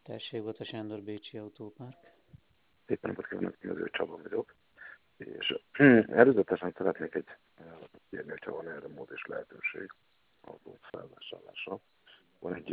Tessék, volt a Sándor Bécsi Autópark. Szépen napot kívánok, Mező Csaba vagyok. És előzetesen szeretnék kérni, hogyha van erre mód és lehetőség autók felvásárlása. Van egy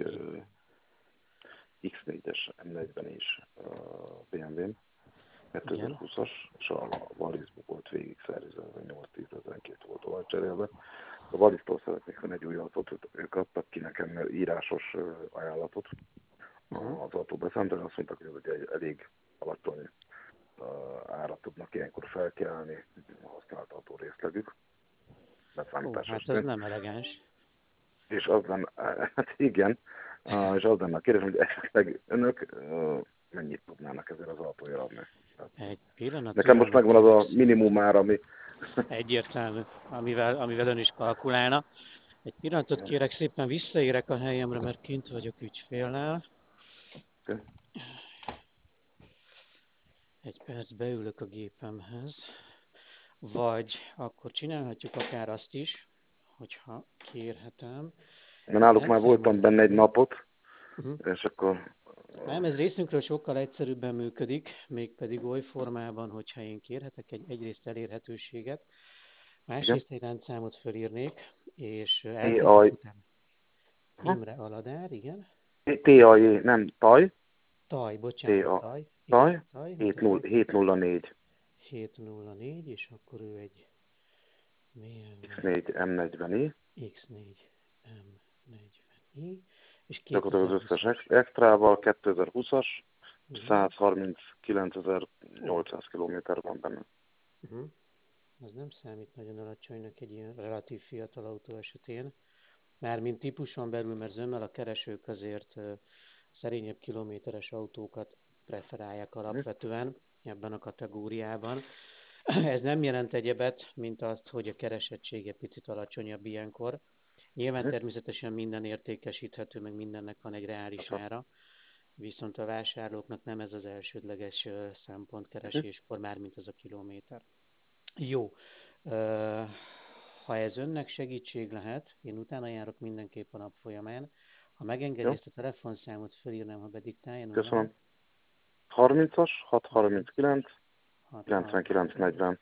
X4-es M40 is BMW-m, Igen. 2020-as, és a Wallisból volt végig szervizelve, 8-10-12 volt olajcserélve. A Wallisztól szeretnék venni egy új autót, ők adtak ki nekem írásos ajánlatot az autóbeszámolóra, de azt mondták, hogy ez egy elég alacsony árat tudnak ilyenkor felkelni a használt autó részlegük, beszámítás Hát ez esetén. nem elegáns. És az lenne, hát igen, és az lenne a kérdés, hogy esetleg önök mennyit tudnának ezért az autóért adni. Egy pillanat Nekem most türelmet megvan az kérek a minimum szépen. ár, ami... Egyértelmű, amivel ön is kalkulálna. Egy pillanatot kérek szépen, visszaérek a helyemre, mert kint vagyok ügyfélnel. Egy perc, beülök a gépemhez. Vagy akkor csinálhatjuk akár azt is, hogyha kérhetem. Mert Egy náluk már rendszámot voltam benne egy felírnék. napot, és akkor... Nem, ez részünkről sokkal egyszerűbben működik, mégpedig oly formában, hogyha én kérhetek egyrészt elérhetőséget, Igen? másrészt egy rendszámot fölírnék, és elkezdjük T-A-J... utána. Imre Aladár, igen. T-A-J, nem Taj, Taj, bocsánat, T-A... Taj, igen, Taj, Taj, mit az végén? 704, 704, és akkor ő egy BMW X4 M40i, X4 M40i, és gyakorlatilag az összes 2020-as. extrával, 2020-as, Uh-huh. 139.800 kilométer van benne. Uh-huh. Az nem számít nagyon alacsonynak egy ilyen relatív fiatal autó esetén. Mármint típuson belül, mert zömmel a keresők azért szerényebb kilométeres autókat preferálják alapvetően ebben a kategóriában. Ez nem jelent egyebet, mint azt, hogy a keresettsége picit alacsonyabb ilyenkor. Nyilván természetesen minden értékesíthető, meg mindennek van egy reális ára, viszont a vásárlóknak nem ez az elsődleges szempont kereséskor, mármint az a kilométer. Jó. Ha ez önnek segítség lehet, én utána járok mindenképp a nap folyamán. Ha megengedi, Jó? ezt a telefonszámot felírnám, ha bediktálja 06 Köszönöm. 30-as, 639, 630 9940.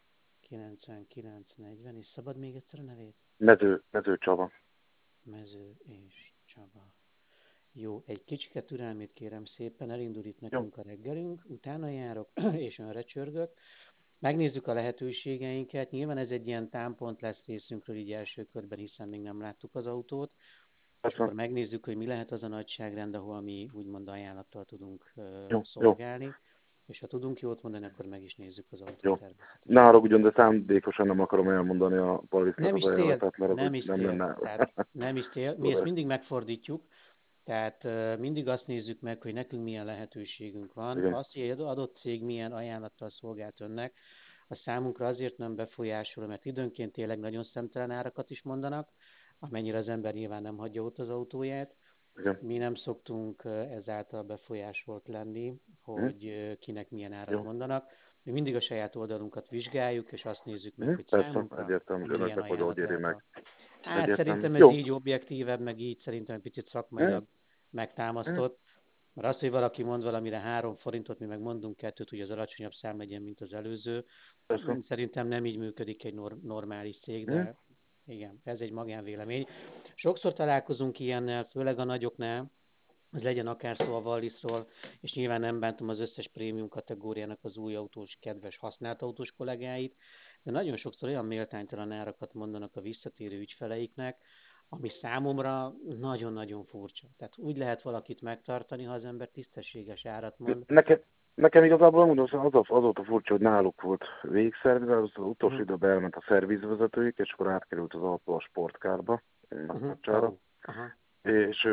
9940, és szabad még egyszer a nevét? Mező Csaba. Mező és Csaba. Jó, egy kicsiket türelmét kérem szépen, elindul itt Jó. nekünk a reggelünk, utána járok, és önre csörgök. Megnézzük a lehetőségeinket. Nyilván ez egy ilyen támpont lesz részünkről így első körben, hiszen még nem láttuk az autót. És akkor Köszönöm. megnézzük, hogy mi lehet az a nagyságrend, ahol mi úgymond ajánlattal tudunk Jó. szolgálni. És ha tudunk jót mondani, akkor meg is nézzük az autót Jó. Ne természetesen. haragudjon, de szándékosan nem akarom elmondani a Ballisznak Nem az is cél, ajánlatát, mert az nem úgy is nem cél. lenne. Tehát nem is cél. Mi ezt mindig megfordítjuk. Tehát mindig azt nézzük meg, hogy nekünk milyen lehetőségünk van. Igen. Azt, hogy egy adott cég milyen ajánlattal szolgált önnek, a számunkra azért nem befolyásoló, mert időnként tényleg nagyon szemtelen árakat is mondanak, amennyire az ember nyilván nem hagyja ott az autóját. Igen. Mi nem szoktunk ezáltal befolyásolt lenni, Hm? hogy kinek milyen árat Jó. mondanak. Mi mindig a saját oldalunkat vizsgáljuk, és azt nézzük meg, hogy Persze, számunkra egyértelmű, hogy milyen önöknek hogy ajánlat éri lehet meg. a... Hát Egyértelmű. szerintem ez Jó. így objektívebb, meg így szerintem egy picit Hm? szakmailag Hm? megtámasztott. Mert az, hogy valaki mond valamire 3 forintot, mi meg mondunk 2-t, hogy az alacsonyabb szám legyen, mint az előző, Persze. szerintem nem így működik egy normális cég, Hm? de igen, ez egy magánvélemény. Sokszor találkozunk ilyennel, főleg a nagyoknál, az legyen akár szó a Wallisról, és nyilván nem bántom az összes prémium kategóriának az új autós, kedves, használt autós kollégáit, de nagyon sokszor olyan méltánytalan árakat mondanak a visszatérő ügyfeleiknek, ami számomra nagyon-nagyon furcsa. Tehát úgy lehet valakit megtartani, ha az ember tisztességes árat mond. Nekem igazából mondom, azóta furcsa, hogy náluk volt végigszervizel, az utolsó Uh-huh. időben elment a szervizvezetőjük, és akkor átkerült az autó a sportkárba, másodjára. Aha. És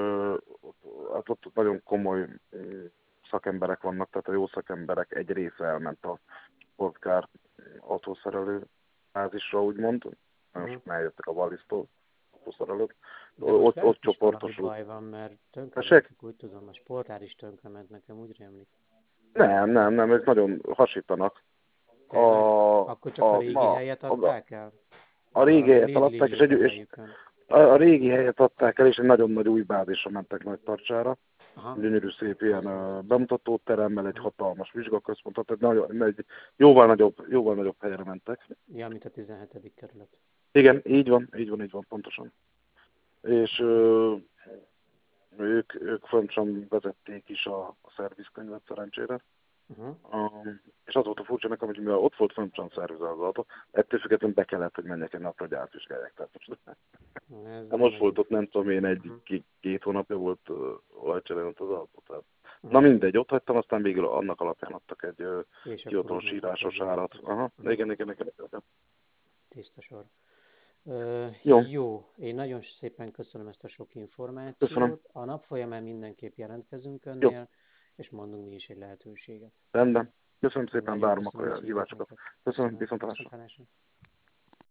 hát ott nagyon komoly szakemberek vannak, tehát a jó szakemberek egy része elment a sportkár autószerelő bázisra, úgymond. Nagyon sokan eljöttek a Wallis-tól autószerelők. De most Ott velük is valami csoportosul. baj van, mert Tessék? tönkrementek, úgy tudom, a sportár is tönkrement, nekem úgy rémlik. Nem, ez nagyon hasítanak. Tényleg? A, Akkor csak a a, régi a, helyet a, adták el? a Vagy régi valami helyet Lidl eladták, nyílt a és helyükön? a régi helyet adták el, és egy nagyon nagy új bázisra mentek Nagytarcsára. Aha. gyönyörű szép ilyen bemutatóteremmel, egy hatalmas vizsgaközpont, tehát egy jóval nagyobb helyre mentek. Ja, mint a 17. kerület. Igen, így van, pontosan. És ők fontosan vezették is a szervizkönyvet szerencsére. Uh-huh. És az volt a furcsa nekem, hogy mivel ott volt fontosan szervizel az autó, ettől függetlenül be kellett, hogy menjek egy napra, hogy átvizsgálják. Ez De nem most volt egy... ott, nem tudom én, Uh-huh. két hónapja volt olajcserélni az autó. Tehát. Na Uh-huh. mindegy, ott hagytam, aztán végül annak alapján adtak egy És akkor úgy hivatalos ment át írásos az árat. egész. Aha, Uh-huh. igen. Tiszta sor. Jó, Jó, én nagyon szépen köszönöm ezt a sok köszönöm. információt. A nap folyamán mindenképp jelentkezünk Jó, önnél, és mondunk mi is egy lehetőséget. rendben. Köszönöm szépen, Nagyon várom köszönöm, akkor hogy a hívásokat. szívtak. Köszönöm, Köszönöm. viszontlátásra. Viszontlátásra.